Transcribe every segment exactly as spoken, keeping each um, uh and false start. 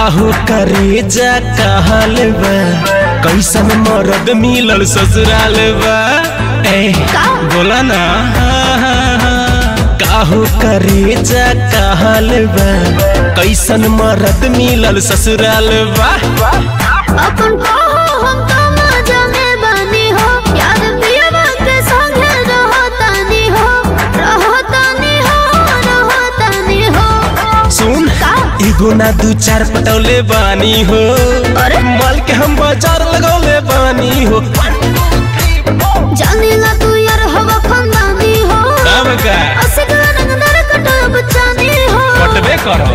काहू करे जा कहल बा कैसन मरद मिलल ससुराल बा। ए बोला ना काहू करे जा कहल बा कैसन मरद मिलल ससुराल बा। अपन कहो हम तो मजा में बानी हो यार पियवा के संगे रहतानी हो रहतानी हो रहतानी हो। सुन एगो ना दू चार पटौले बानी हो माल के हम बाजार लगौले बानी हो। जानीला तू यार हवा खानदानी हो तब का असिक रंगदार कटब चानी हो कटबे करो।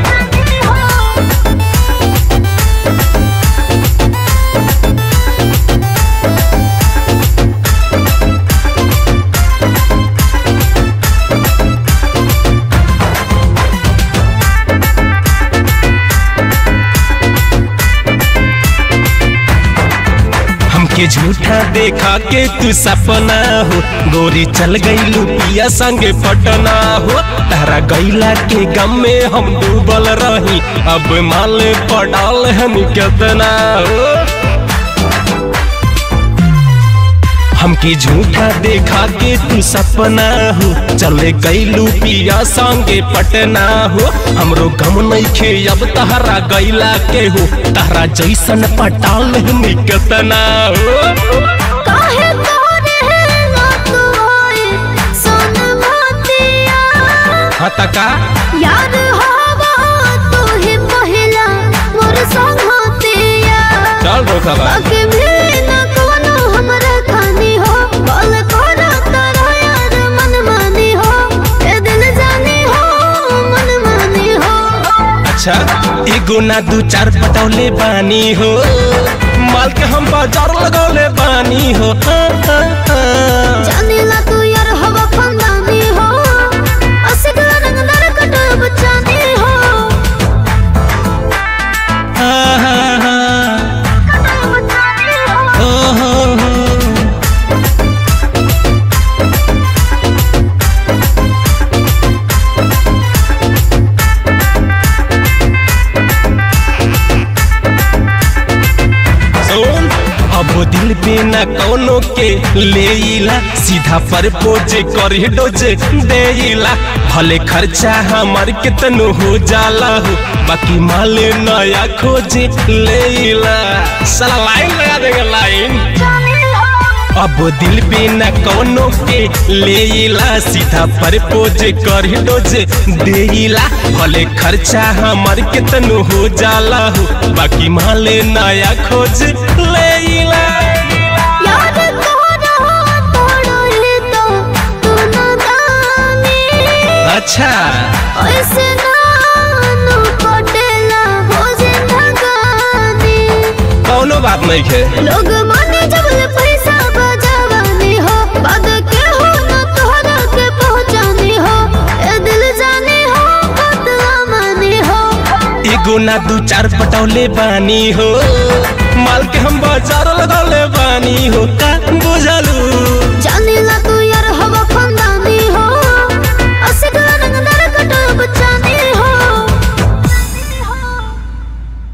के झूठा देखा के तू सपना हो गोरी चल गई लुपिया संगे पटना हो। तारा गैला के गम में हम डूबल रही अब माल पड़ाल हम कितना हो। हमके झूठा देखा के तू सपना हो चले गईलू पिया संगे पटना हो। हमरो गम नइखे अब तहरा गईला के हो तहरा जैसन पटाल हम कितना हो। काहे तोरे ना तू होए सोन मोतिया हतका यार हवा तू ही पहिला मोर संगतिया चल रोका बा बाकी भी ना कोनो हमरा खानी हो बोल करा तारा यार मन मानी हो ए दिल जानी हो मन मानी हो। अच्छा एगो ना दू चार पटौले बानी हो माल के हम बाजार लगौले बानी हो। हाँ, हाँ, हाँ। जानीला तू यार हवा खानदानी हो असिक रंगदार कटब चानी हो हाँ, हाँ, हाँ। कटब चानी हो। ओ, हो, हो। सुन अब दिल पे न कोनो के लेला सीधा पर पोजे कर डोजे देला भले खर्चा हमार कितनो हो जाला हो बाकी माल नया खोजे लेला साला लाइन लगा देगा लाइन। अब दिल पे न कोनो के लेला सीधा पर पोजे कर डोजे देला भले खर्चा हमार कितनो हो जाला हो बाकी माल नया खोज लेला। याद तोरा तोड़े तो तू नादानी अच्छा ऐसे नानू पटेला हो जिंदगानी कौनो बात नहीं है लोग माने जब ले पैसा बजावानी हो बाद के हो ना तोहरा के पहुंचानी हो ए दिल जानी हो बदला मानी हो। एगो ना दू चार पटौले बानी हो माल के हम बाजार लगौले बानी हो का बुझलू। जानीला तू